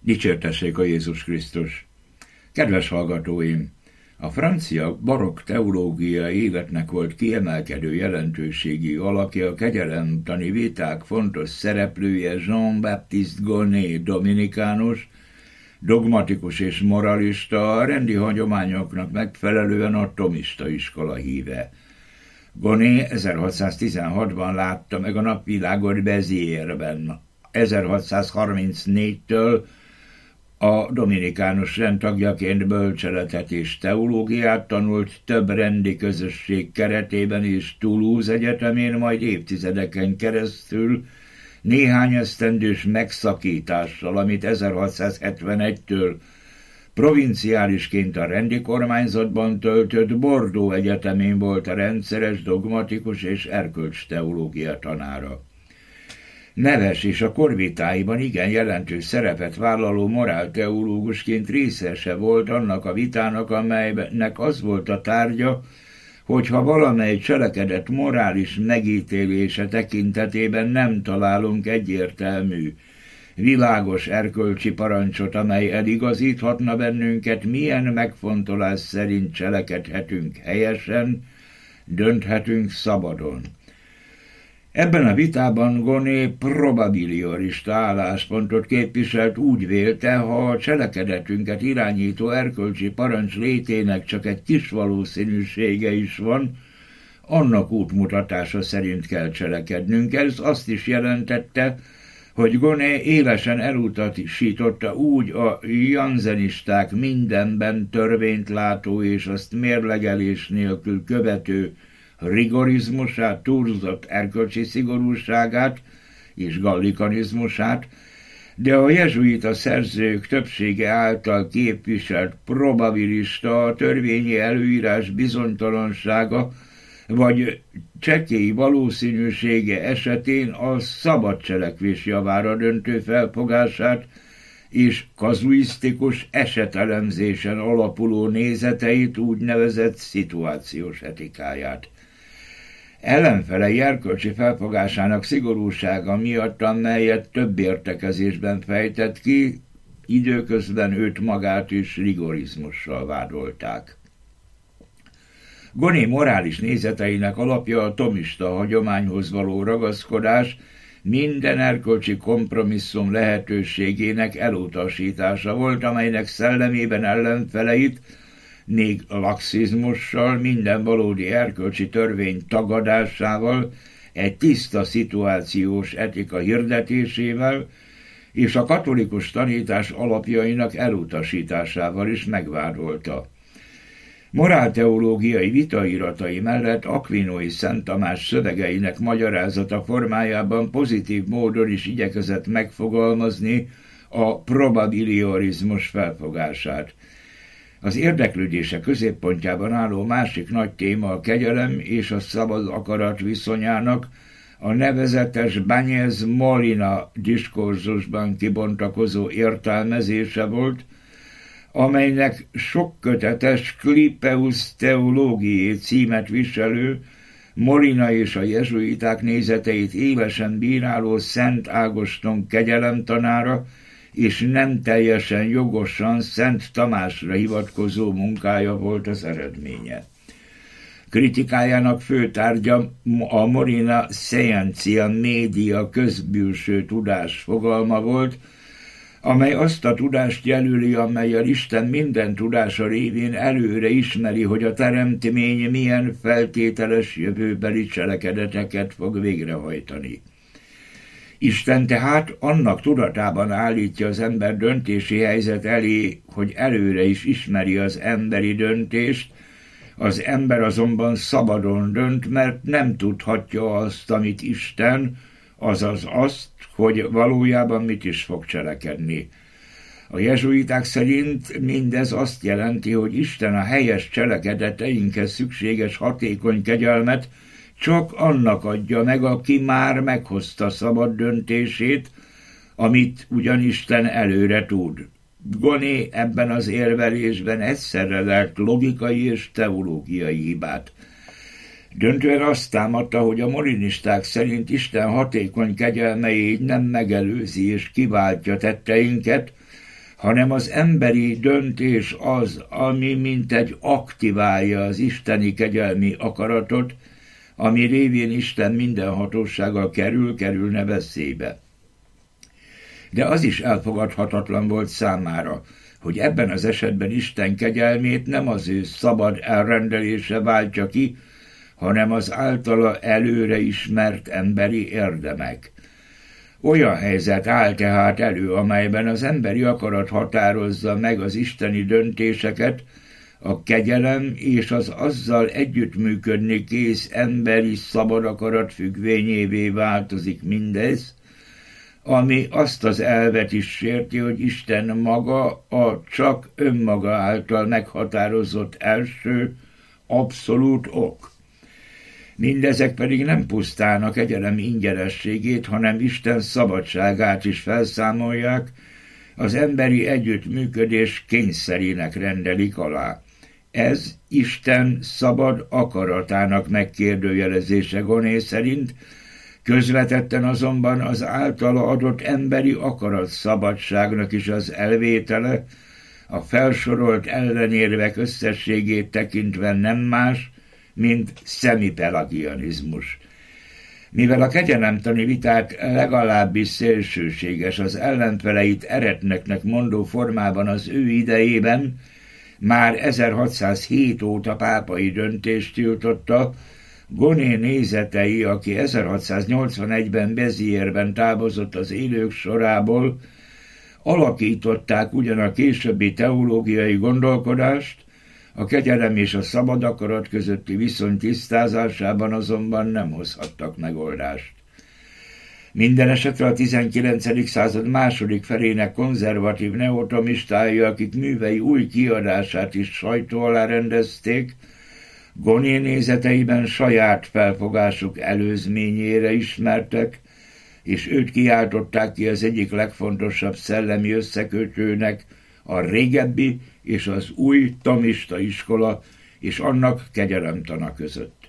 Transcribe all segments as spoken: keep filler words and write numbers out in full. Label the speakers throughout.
Speaker 1: Dicsértessék a Jézus Krisztus! Kedves hallgatóim! A francia barokk teológiai életnek volt kiemelkedő jelentőségi alakja, a kegyelemtani viták fontos szereplője Jean-Baptiste Gonnet dominikánus, dogmatikus és moralista, a rendi hagyományoknak megfelelően a thomista iskola híve. Gonnet ezerhatszáztizenhatban látta meg a napvilágot Bézierben. ezerhatszázharmincnégytől a dominikánus rendtagjaként bölcseletet és teológiát tanult, több rendi közösség keretében és Toulouse egyetemén, majd évtizedeken keresztül néhány esztendős megszakítással, amit ezerhatszázhetvenegytől provinciálisként a rendi kormányzatban töltött, Bordeaux egyetemén volt a rendszeres, dogmatikus és erkölcsteológia tanára. Neves és a korvitáiban igen jelentős szerepet vállaló morálteológusként részese volt annak a vitának, amelynek az volt a tárgya, hogyha valamely cselekedet morális megítélése tekintetében nem találunk egyértelmű, világos erkölcsi parancsot, amely eligazíthatna bennünket, milyen megfontolás szerint cselekedhetünk helyesen, dönthetünk szabadon. Ebben a vitában Gonnet probabiliorista álláspontot képviselt, úgy vélte, ha a cselekedetünket irányító erkölcsi parancs létének csak egy kis valószínűsége is van, annak útmutatása szerint kell cselekednünk. Ez azt is jelentette, hogy Gonnet élesen elutasította úgy a janzenisták mindenben törvényt látó és azt mérlegelés nélkül követő rigorizmusát, túlzott erkölcsi szigorúságát és gallikanizmusát, de a jezsuita szerzők többsége által képviselt probabilista, a törvényi előírás bizonytalansága vagy csekély valószínűsége esetén a szabad cselekvés javára döntő felfogását és kazuisztikus esetelemzésen alapuló nézeteit, úgynevezett szituációs etikáját. Ellenfelei erkölcsi felfogásának szigorúsága miatt, amelyet több értekezésben fejtett ki, időközben őt magát is rigorizmussal vádolták. Gonnet morális nézeteinek alapja a thomista hagyományhoz való ragaszkodás, minden erkölcsi kompromisszum lehetőségének elutasítása volt, amelynek szellemében ellenfeleit még laxizmussal, minden valódi erkölcsi törvény tagadásával, egy tiszta szituációs etika hirdetésével és a katolikus tanítás alapjainak elutasításával is megvádolta. Morálteológiai vitairatai mellett Aquinói Szent Tamás szövegeinek magyarázata formájában pozitív módon is igyekezett megfogalmazni a probabiliorizmus felfogását. Az érdeklődése középpontjában álló másik nagy téma a kegyelem és a szabad akarat viszonyának a nevezetes Báñez-Molina diskurzusban kibontakozó értelmezése volt, amelynek sokkötetes Clipeus Theologiae címet viselő, Molina és a jezsuiták nézeteit élesen bíráló Szent Ágoston kegyelemtanára és nem teljesen jogosan Szent Tamásra hivatkozó munkája volt az eredménye. Kritikájának fő tárgya a Molina scientia media közbülső tudás fogalma volt, amely azt a tudást jelöli, amellyel Isten minden tudása révén előre ismeri, hogy a teremtmény milyen feltételes jövőbeli cselekedeteket fog végrehajtani. Isten tehát annak tudatában állítja az ember döntési helyzet elé, hogy előre is ismeri az emberi döntést, az ember azonban szabadon dönt, mert nem tudhatja azt, amit Isten, azaz azt, hogy valójában mit is fog cselekedni. A jezsuiták szerint mindez azt jelenti, hogy Isten a helyes cselekedeteinkhez szükséges hatékony kegyelmet csak annak adja meg, aki már meghozta szabad döntését, amit ugyan Isten előre tud. Gonnet ebben az érvelésben egyszerre lelt logikai és teológiai hibát. Döntően azt támadta, hogy a molinisták szerint Isten hatékony kegyelme így nem megelőzi és kiváltja tetteinket, hanem az emberi döntés az, ami mintegy aktiválja az isteni kegyelmi akaratot, ami révén Isten minden hatósággal kerül, kerülne veszélybe. De az is elfogadhatatlan volt számára, hogy ebben az esetben Isten kegyelmét nem az ő szabad elrendelése váltja ki, hanem az általa előre ismert emberi érdemek. Olyan helyzet áll tehát elő, amelyben az emberi akarat határozza meg az isteni döntéseket, a kegyelem és az azzal együttműködni kész emberi szabad akarat függvényévé változik mindez, ami azt az elvet is sérti, hogy Isten maga a csak önmaga által meghatározott első, abszolút ok. Mindezek pedig nem pusztán a kegyelem ingyenességét, hanem Isten szabadságát is felszámolják, az emberi együttműködés kényszerének rendelik alá. Ez Isten szabad akaratának megkérdőjelezése Goné szerint, közvetetten azonban az általa adott emberi akarat szabadságnak is az elvétele, a felsorolt ellenérvek összességét tekintve nem más, mint szemipelagianizmus. Mivel a kegyelemtani vitát legalábbis szélsőséges, az ellenfeleit eretneknek mondó formában az ő idejében, már ezerhatszázhét óta pápai döntést tiltotta, Goné nézetei, aki ezerhatszáznyolcvanegyben Bézierben távozott az élők sorából, alakították ugyan a későbbi teológiai gondolkodást, a kegyelem és a szabad akarat közötti viszony tisztázásában azonban nem hozhattak megoldást. Minden esetre a tizenkilencedik század második felének konzervatív neotomistái, akik művei új kiadását is sajtó alá rendezték, Goné nézeteiben saját felfogásuk előzményére ismertek, és őt kiáltották ki az egyik legfontosabb szellemi összekötőnek, a régebbi és az új tomista iskola és annak kegyelemtana között.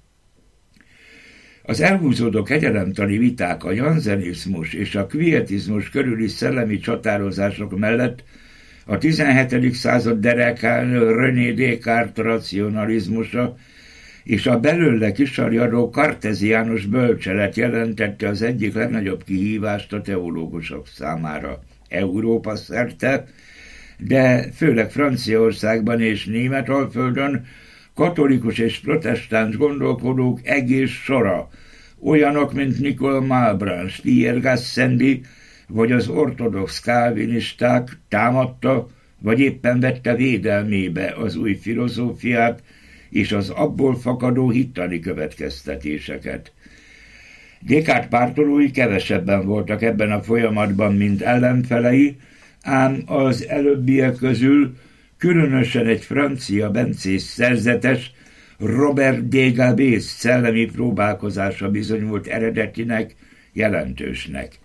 Speaker 1: Az elhúzódó kegyelemtani viták a janzenizmus és a kvietizmus körüli szellemi csatározások mellett a tizenhetedik század derekán René Descartes racionalizmusa és a belőle kisarjadó karteziánus bölcselet jelentette az egyik legnagyobb kihívást a teológusok számára Európa szerte, de főleg Franciaországban és Németalföldön katolikus és protestáns gondolkodók egész sora, olyanok, mint Nicole Malebranche, Pierre Gassendi, vagy az ortodox kálvinisták támadta, vagy éppen vette védelmébe az új filozófiát és az abból fakadó hittani következtetéseket. Descartes pártolói kevesebben voltak ebben a folyamatban, mint ellenfelei, ám az előbbiek közül különösen egy francia bencés szerzetes, Robert Dégabé szellemi próbálkozása bizonyult eredetinek, jelentősnek.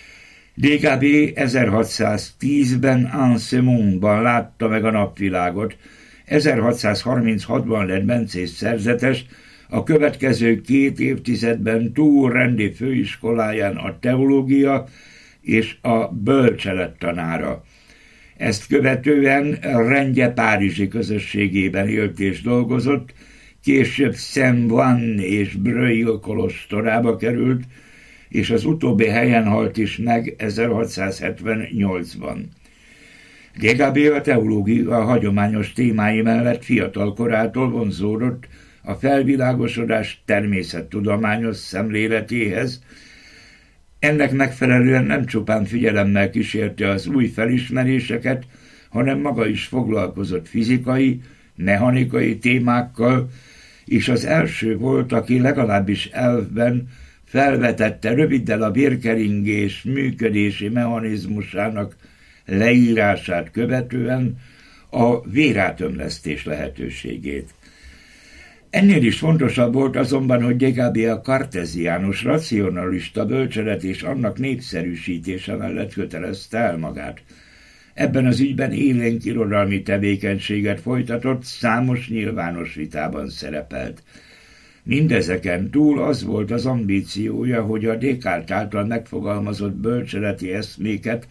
Speaker 1: Dégabé ezerhatszáztízben Ansemont-ban látta meg a napvilágot, ezerhatszázharminchatban lett bencés szerzetes, a következő két évtizedben Tours rendi főiskoláján a teológia és a bölcselet tanára. Ezt követően rendje párizsi közösségében élt és dolgozott, később Saint-Ouen és Breuil kolostorába került, és az utóbbi helyen halt is meg ezerhatszázhetvennyolcban. Dégabé a teológia hagyományos témái mellett fiatal korától vonzódott a felvilágosodás természettudományos szemléletéhez. Ennek megfelelően nem csupán figyelemmel kísérte az új felismeréseket, hanem maga is foglalkozott fizikai, mechanikai témákkal, és az első volt, aki legalábbis elvben felvetette röviddel a vérkeringés működési mechanizmusának leírását követően a vérátömlesztés lehetőségét. Ennél is fontosabb volt azonban, hogy Dégabé a karteziánus racionalista bölcselet és annak népszerűsítése mellett kötelezte el magát. Ebben az ügyben élénk irodalmi tevékenységet folytatott, számos nyilvános vitában szerepelt. Mindezeken túl az volt az ambíciója, hogy a Descartes által megfogalmazott bölcseleti eszméket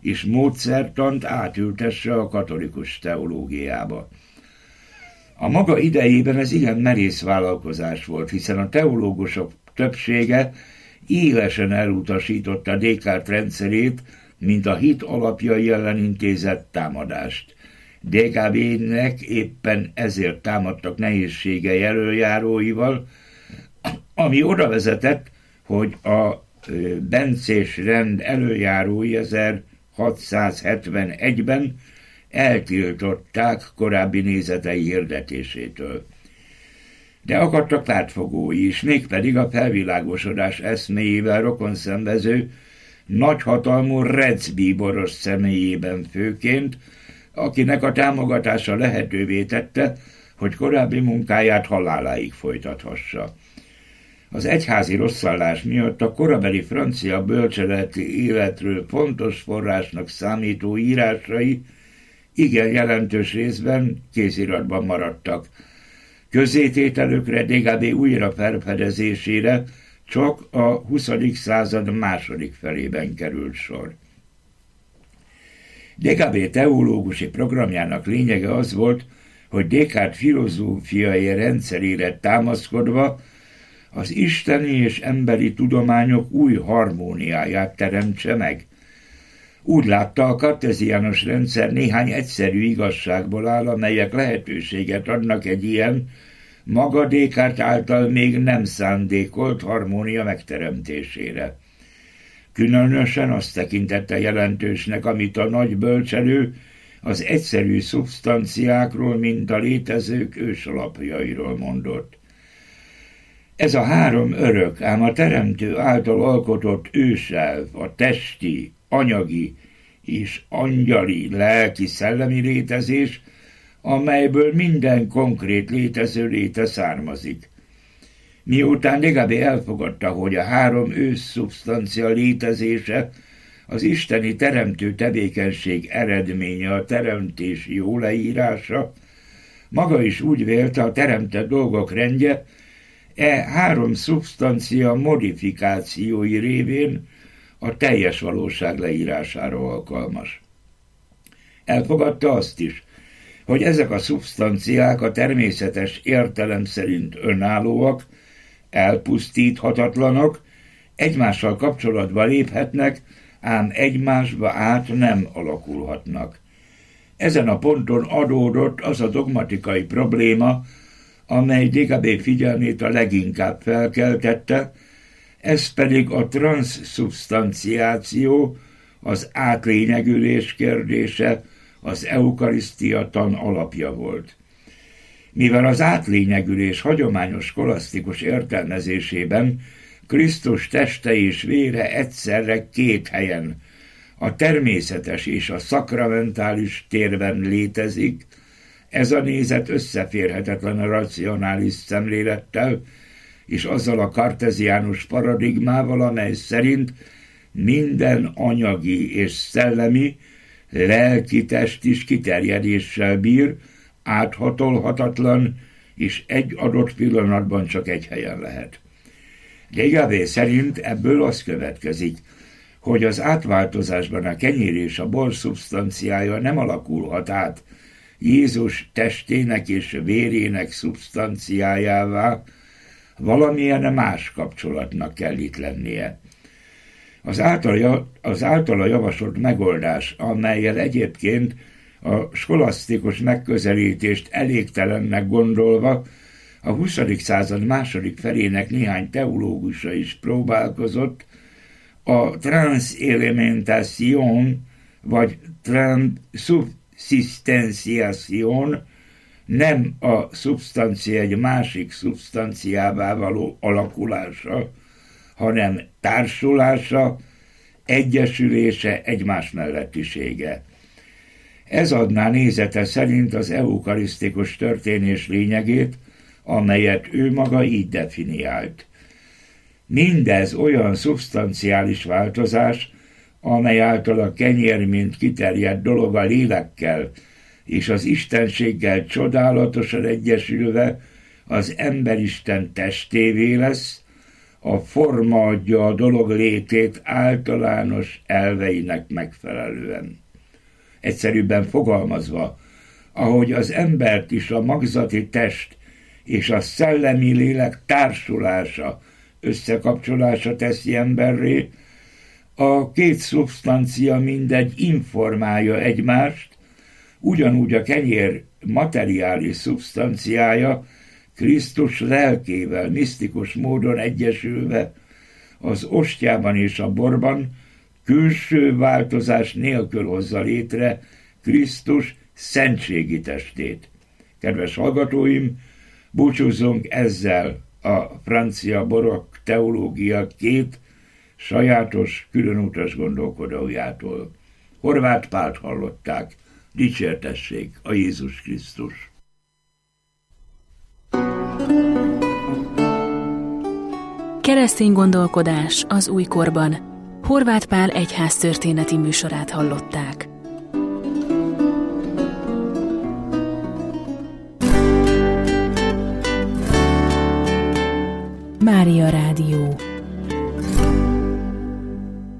Speaker 1: és módszertant átültesse a katolikus teológiába. A maga idejében ez igen merész vállalkozás volt, hiszen a teológusok többsége élesen elutasította Descartes rendszerét, mint a hit alapjai ellen intézett támadást. dé ká bé-nek éppen ezért támadtak nehézségei elöljáróival, ami oda vezetett, hogy a bencés rend elöljárói ezerhatszázhetvenegyben eltiltották korábbi nézetei hirdetésétől. De akadtak pártfogói is, mégpedig a felvilágosodás eszméjével rokonszenvező, nagyhatalmú recbíboros személyében főként, akinek a támogatása lehetővé tette, hogy korábbi munkáját haláláig folytathassa. Az egyházi rosszallás miatt a korabeli francia bölcseleti életről fontos forrásnak számító írásai igen jelentős részben kéziratban maradtak. Közzétételükre, dé ká bé újra felfedezésére csak a huszadik század második felében került sor. dé ká bé teológusi programjának lényege az volt, hogy Descartes filozófiai rendszerére támaszkodva az isteni és emberi tudományok új harmóniáját teremtse meg. Úgy látta, a karteziánus rendszer néhány egyszerű igazságból áll, amelyek lehetőséget adnak egy ilyen, maga Descartes által még nem szándékolt harmónia megteremtésére. Különösen azt tekintette jelentősnek, amit a nagy bölcselő az egyszerű szubstanciákról, mint a létezők ősalapjairól mondott. Ez a három örök, ám a teremtő által alkotott őselv, a testi, anyagi és angyali, lelki, szellemi létezés, amelyből minden konkrét létező léte származik. Miután dé ká bé elfogadta, hogy a három ősszubstancia létezése az isteni teremtő tevékenység eredménye, a teremtés jó leírása, maga is úgy vélte, a teremtett dolgok rendje e három szubstancia modifikációi révén a teljes valóság leírására alkalmas. Elfogadta azt is, hogy ezek a szubstanciák a természetes értelem szerint önállóak, elpusztíthatatlanok, egymással kapcsolatba léphetnek, ám egymásba át nem alakulhatnak. Ezen a ponton adódott az a dogmatikai probléma, amely dé ká bé figyelmét a leginkább felkeltette, ez pedig a transzszubstanciáció, az átlényegülés kérdése, az eukarisztia tan alapja volt. Mivel az átlényegülés hagyományos skolasztikus értelmezésében Krisztus teste és vére egyszerre két helyen, a természetes és a szakramentális térben létezik, ez a nézet összeférhetetlen a racionális szemlélettel, és azzal a karteziánus paradigmával, amely szerint minden anyagi és szellemi, lelki test is kiterjedéssel bír, áthatolhatatlan, és egy adott pillanatban csak egy helyen lehet. dé ká bé szerint ebből az következik, hogy az átváltozásban a kenyér és a bor szubstanciája nem alakulhat át Jézus testének és vérének szubstanciájává, valamilyen más kapcsolatnak kell itt lennie. Az általa, az általa javasolt megoldás, amellyel egyébként a skolasztikus megközelítést elégtelennek gondolva a huszadik század második felének néhány teológusa is próbálkozott, a transelementation vagy transzubszisztenciáción, nem a szubstancia egy másik szubstanciává való alakulása, hanem társulása, egyesülése, egymás mellettisége. Ez adná nézete szerint az eukarisztikus történés lényegét, amelyet ő maga így definiált. Mindez olyan szubstanciális változás, amely által a kenyér mint kiterjedt dolog a lélekkel és az istenséggel csodálatosan egyesülve az emberisten testévé lesz, a forma adja a dolog létét általános elveinek megfelelően. Egyszerűbben fogalmazva, ahogy az embert is a magzati test és a szellemi lélek társulása, összekapcsolása teszi emberré, a két szubsztancia mindegy informálja egymást, ugyanúgy a kenyér materiális szubsztanciája Krisztus lelkével misztikus módon egyesülve az ostyában és a borban külső változás nélkül hozza létre Krisztus szentségi testét. Kedves hallgatóim, búcsúzzunk ezzel a francia borokk teológia két sajátos, különutas gondolkodójától. Horváth Pált hallották. Dicsértessék a Jézus Krisztus!
Speaker 2: Keresztény gondolkodás az újkorban. Horváth Pál egyháztörténeti műsorát hallották. Mária Rádió.